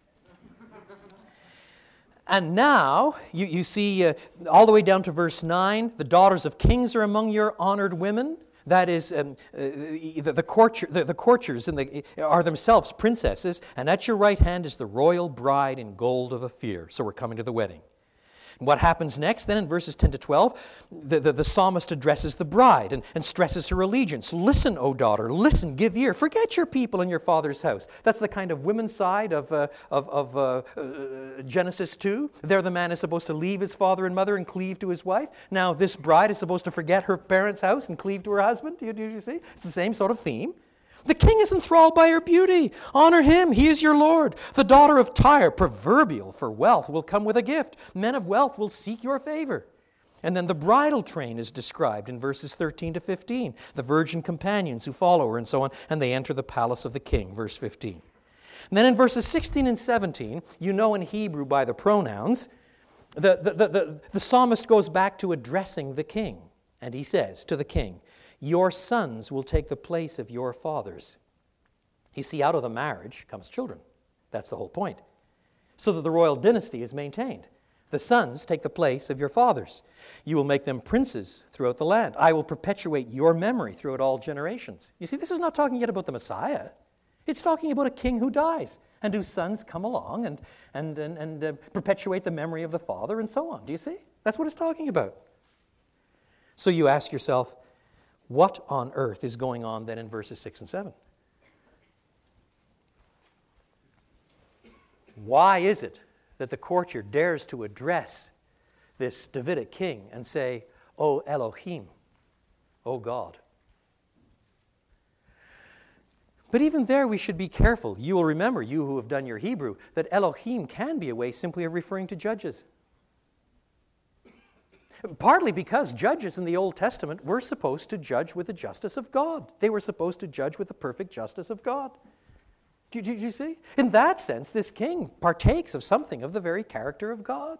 And now, you, you see, uh, all the way down to verse nine, the daughters of kings are among your honored women. That is, um, uh, the, the, courtier, the, the courtiers in the, are themselves princesses, and at your right hand is the royal bride in gold of Ophir. So we're coming to the wedding. And what happens next? Then in verses ten to twelve, the, the, the psalmist addresses the bride and, and stresses her allegiance. Listen, O daughter, listen, give ear. Forget your people and your father's house. That's the kind of women's side of, uh, of, of uh, uh, Genesis two. There the man is supposed to leave his father and mother and cleave to his wife. Now this bride is supposed to forget her parents' house and cleave to her husband. Do you, do you see? It's the same sort of theme. The king is enthralled by her beauty. Honor him. He is your Lord. The daughter of Tyre, proverbial for wealth, will come with a gift. Men of wealth will seek your favor. And then the bridal train is described in verses thirteen to fifteen. The virgin companions who follow her and so on. And they enter the palace of the king, verse fifteen. And then in verses sixteen and seventeen, you know in Hebrew by the pronouns, the, the, the, the, the psalmist goes back to addressing the king. And he says to the king, your sons will take the place of your fathers. You see, out of the marriage comes children. That's the whole point. So that the royal dynasty is maintained. The sons take the place of your fathers. You will make them princes throughout the land. I will perpetuate your memory throughout all generations. You see, this is not talking yet about the Messiah. It's talking about a king who dies and whose sons come along and, and, and, and uh, perpetuate the memory of the father and so on. Do you see? That's what it's talking about. So you ask yourself, what on earth is going on then in verses six and seven? Why is it that the courtier dares to address this Davidic king and say, O Elohim, O God? But even there we should be careful. You will remember, you who have done your Hebrew, that Elohim can be a way simply of referring to judges. Partly because judges in the Old Testament were supposed to judge with the justice of God. They were supposed to judge with the perfect justice of God. Do you, do you see? In that sense, this king partakes of something of the very character of God.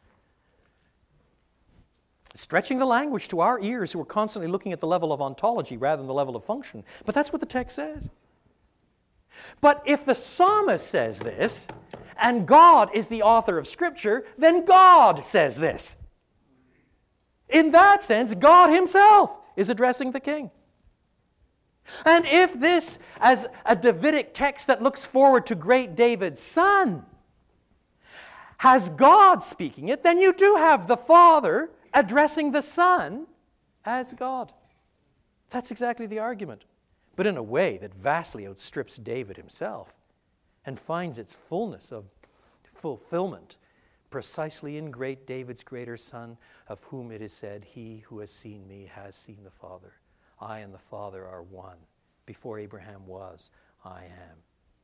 Stretching the language to our ears who are constantly looking at the level of ontology rather than the level of function. But that's what the text says. But if the psalmist says this, and God is the author of Scripture, then God says this. In that sense, God himself is addressing the king. And if this, as a Davidic text that looks forward to great David's son, has God speaking it, then you do have the Father addressing the Son as God. That's exactly the argument, but in a way that vastly outstrips David himself and finds its fullness of fulfillment precisely in great David's greater Son, of whom it is said, he who has seen me has seen the Father. I and the Father are one. Before Abraham was, I am.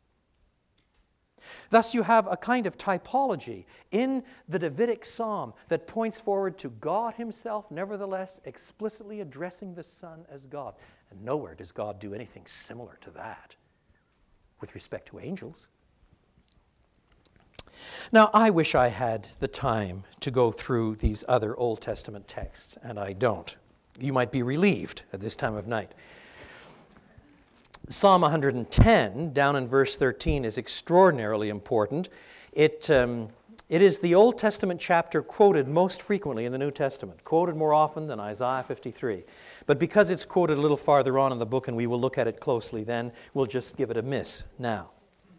Thus you have a kind of typology in the Davidic psalm that points forward to God himself, nevertheless explicitly addressing the Son as God. And nowhere does God do anything similar to that with respect to angels. Now, I wish I had the time to go through these other Old Testament texts, and I don't. You might be relieved at this time of night. Psalm one hundred ten, down in verse thirteen, is extraordinarily important. It, um, it is the Old Testament chapter quoted most frequently in the New Testament, quoted more often than Isaiah fifty-three. But because it's quoted a little farther on in the book, and we will look at it closely then, we'll just give it a miss now.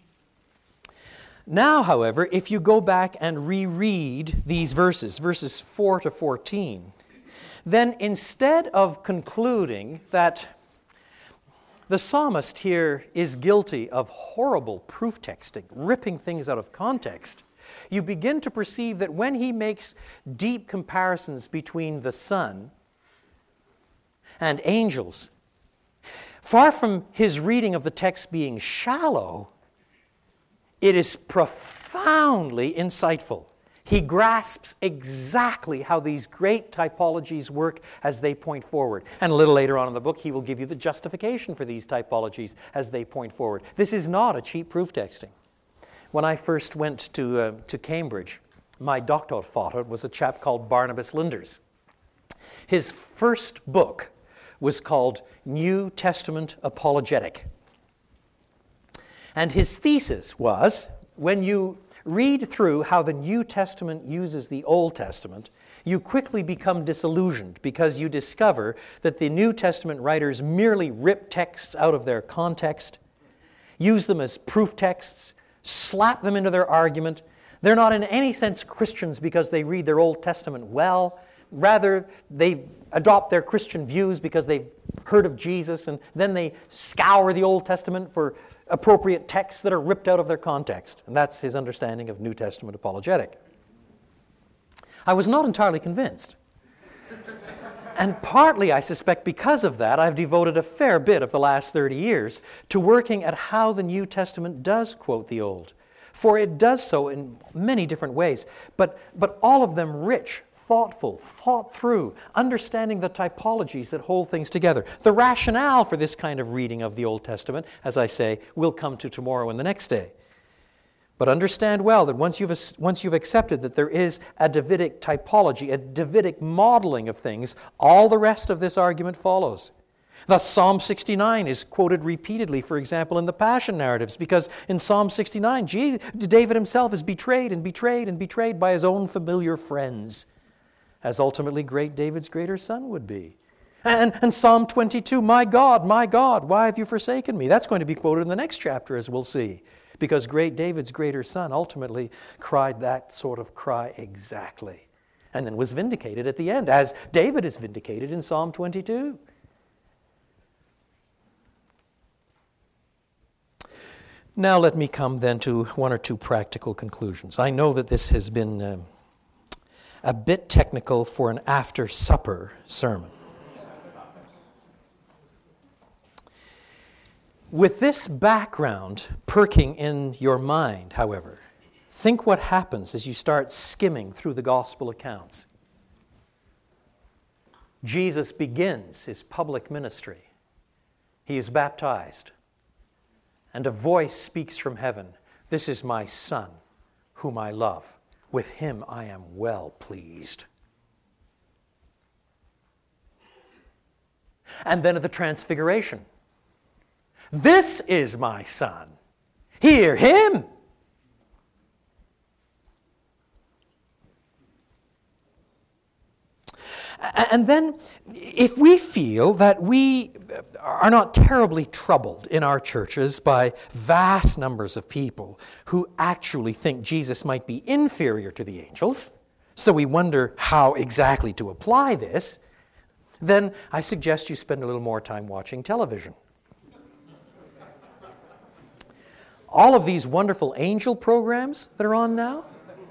Now, however, if you go back and reread these verses, verses four to fourteen, then instead of concluding that the psalmist here is guilty of horrible proof texting, ripping things out of context, you begin to perceive that when he makes deep comparisons between the Son and angels, far from his reading of the text being shallow, it is profoundly insightful. He grasps exactly how these great typologies work as they point forward. And a little later on in the book, he will give you the justification for these typologies as they point forward. This is not a cheap proof texting. When I first went to, uh, to Cambridge, my Doktorvater was a chap called Barnabas Linders. His first book was called New Testament Apologetic. And his thesis was, when you read through how the New Testament uses the Old Testament, you quickly become disillusioned because you discover that the New Testament writers merely rip texts out of their context, use them as proof texts, slap them into their argument. They're not in any sense Christians because they read their Old Testament well. Rather, they adopt their Christian views because they've heard of Jesus, and then they scour the Old Testament for appropriate texts that are ripped out of their context. And that's his understanding of New Testament apologetic. I was not entirely convinced. And partly, I suspect, because of that, I've devoted a fair bit of the last thirty years to working at how the New Testament does quote the Old. For it does so in many different ways, but, but all of them rich, thoughtful, thought through, understanding the typologies that hold things together. The rationale for this kind of reading of the Old Testament, as I say, will come to tomorrow and the next day. But understand well that once you've, once you've accepted that there is a Davidic typology, a Davidic modeling of things, all the rest of this argument follows. Thus, Psalm sixty-nine is quoted repeatedly, for example, in the Passion narratives, because in Psalm sixty-nine, David himself is betrayed and betrayed and betrayed by his own familiar friends, as ultimately great David's greater son would be. And, and Psalm twenty-two, my God, my God, why have you forsaken me? That's going to be quoted in the next chapter, as we'll see, because great David's greater son ultimately cried that sort of cry exactly, and then was vindicated at the end, as David is vindicated in Psalm twenty-two. Now let me come then to one or two practical conclusions. I know that this has been um, a bit technical for an after-supper sermon. With this background perking in your mind, however, think what happens as you start skimming through the gospel accounts. Jesus begins his public ministry. He is baptized, and a voice speaks from heaven, "This is my Son, whom I love. With him I am well pleased." And then at the Transfiguration, "This is my Son. Hear him." And then, if we feel that we are not terribly troubled in our churches by vast numbers of people who actually think Jesus might be inferior to the angels, so we wonder how exactly to apply this, then I suggest you spend a little more time watching television. All of these wonderful angel programs that are on now,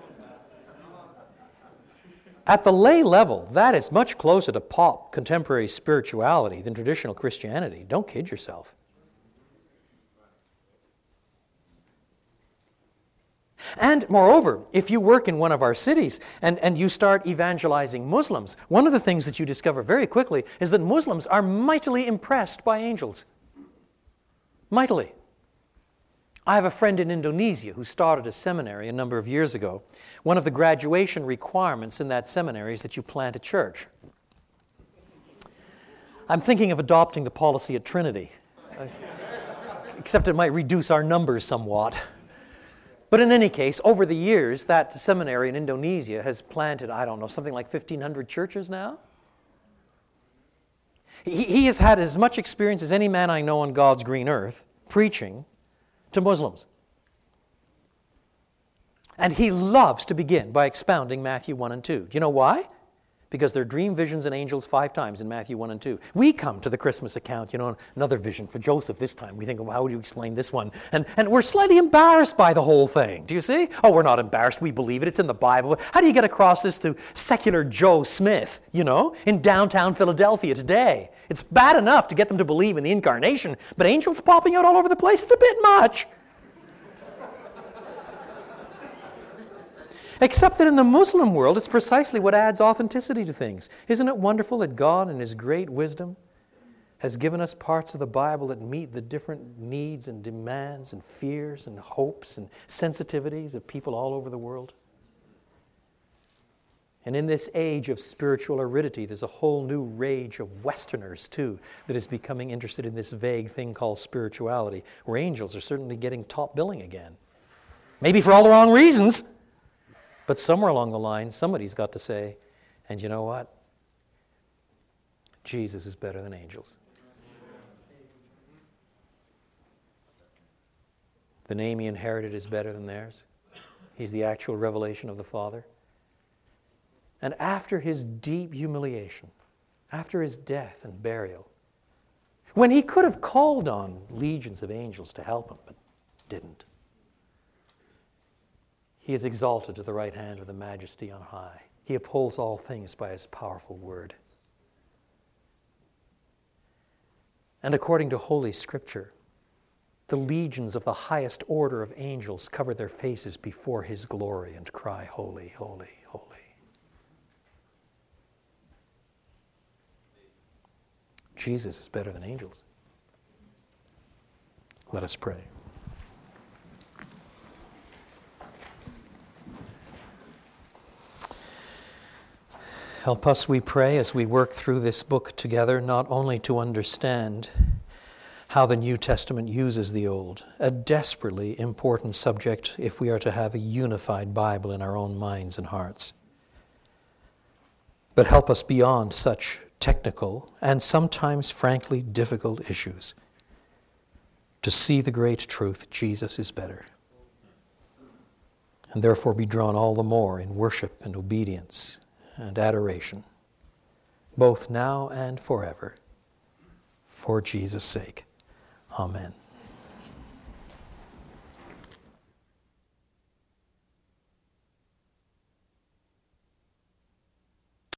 at the lay level, that is much closer to pop contemporary spirituality than traditional Christianity. Don't kid yourself. And moreover, if you work in one of our cities and, and you start evangelizing Muslims, one of the things that you discover very quickly is that Muslims are mightily impressed by angels. Mightily. I have a friend in Indonesia who started a seminary a number of years ago. One of the graduation requirements in that seminary is that you plant a church. I'm thinking of adopting the policy at Trinity, except it might reduce our numbers somewhat. But in any case, over the years, that seminary in Indonesia has planted, I don't know, something like fifteen hundred churches now. He, he has had as much experience as any man I know on God's green earth preaching to Muslims. And he loves to begin by expounding Matthew one and two. Do you know why? Because there are dream visions and angels five times in Matthew one and two. We come to the Christmas account, you know, another vision for Joseph this time. We think, well, how would you explain this one? And, and we're slightly embarrassed by the whole thing. Do you see? Oh, we're not embarrassed. We believe it. It's in the Bible. How do you get across this to secular Joe Smith, you know, in downtown Philadelphia today? It's bad enough to get them to believe in the incarnation, but angels popping out all over the place, it's a bit much. Except that in the Muslim world, it's precisely what adds authenticity to things. Isn't it wonderful that God, in His great wisdom, has given us parts of the Bible that meet the different needs and demands and fears and hopes and sensitivities of people all over the world? And in this age of spiritual aridity, there's a whole new rage of Westerners, too, that is becoming interested in this vague thing called spirituality, where angels are certainly getting top billing again. Maybe for all the wrong reasons. But somewhere along the line, somebody's got to say, and you know what? Jesus is better than angels. The name He inherited is better than theirs. He's the actual revelation of the Father. And after His deep humiliation, after His death and burial, when He could have called on legions of angels to help Him, but didn't, He is exalted to the right hand of the Majesty on high. He upholds all things by His powerful word. And according to Holy Scripture, the legions of the highest order of angels cover their faces before His glory and cry, "Holy, holy, holy." Jesus is better than angels. Let us pray. Help us, we pray, as we work through this book together, not only to understand how the New Testament uses the Old, a desperately important subject if we are to have a unified Bible in our own minds and hearts, but help us beyond such technical and sometimes, frankly, difficult issues to see the great truth, Jesus is better, and therefore be drawn all the more in worship and obedience and adoration, both now and forever, for Jesus' sake. Amen.